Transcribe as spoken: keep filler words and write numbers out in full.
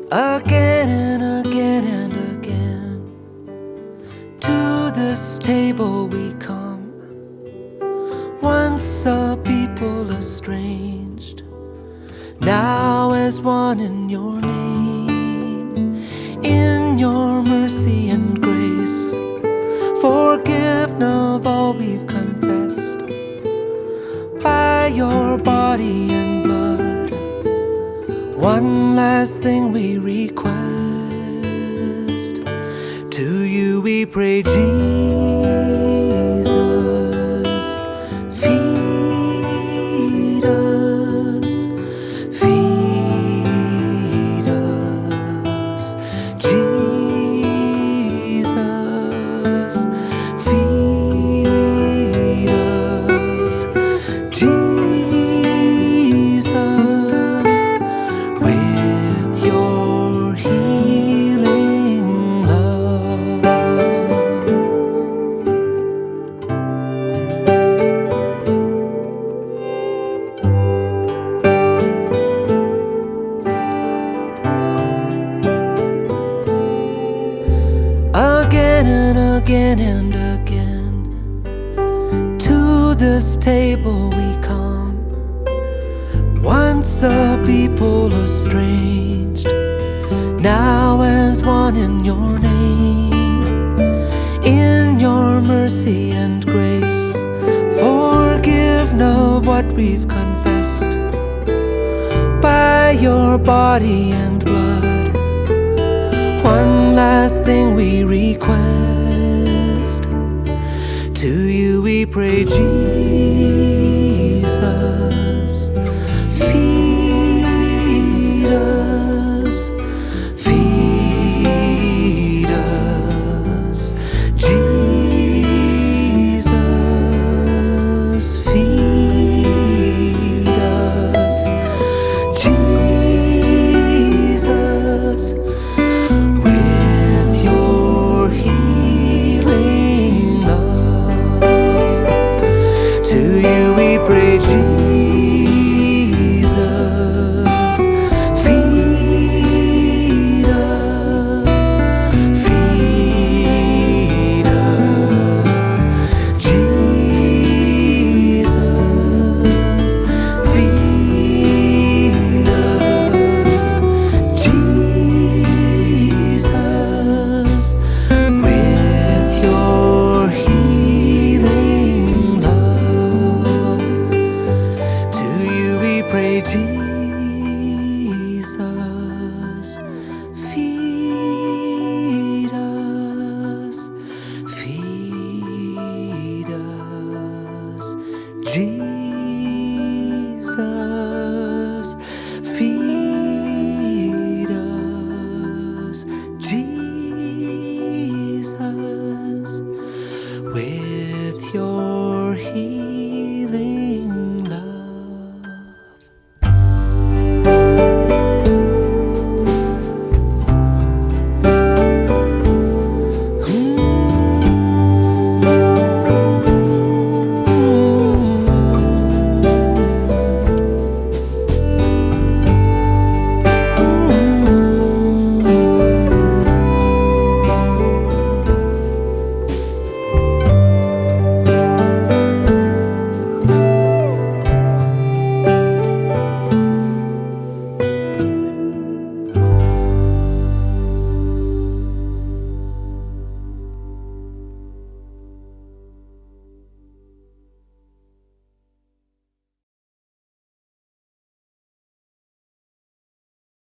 Again and again and again, to this table we come, once a people estranged, now as one in your name. In your mercy and grace, forgiven of all we've confessed, by your body and blood. One last thing we request, to you we pray, Jesus, feed us, feed us, Jesus, feed us, Jesus, with your healing love. Again and again and again, to this table we come, once a people estranged, now as one in your name. In your mercy and grace, forgiven of what we've confessed, by your body and blood. One last thing we request, to you we pray, Jesus, feed us, feed us, Jesus, feed us, Jesus, with your healing love. To you we pray, Jesus, feed us, feed us, Jesus, feed us, Jesus, with your healing love. To you we pray, Jesus, feed us, feed us, Jesus.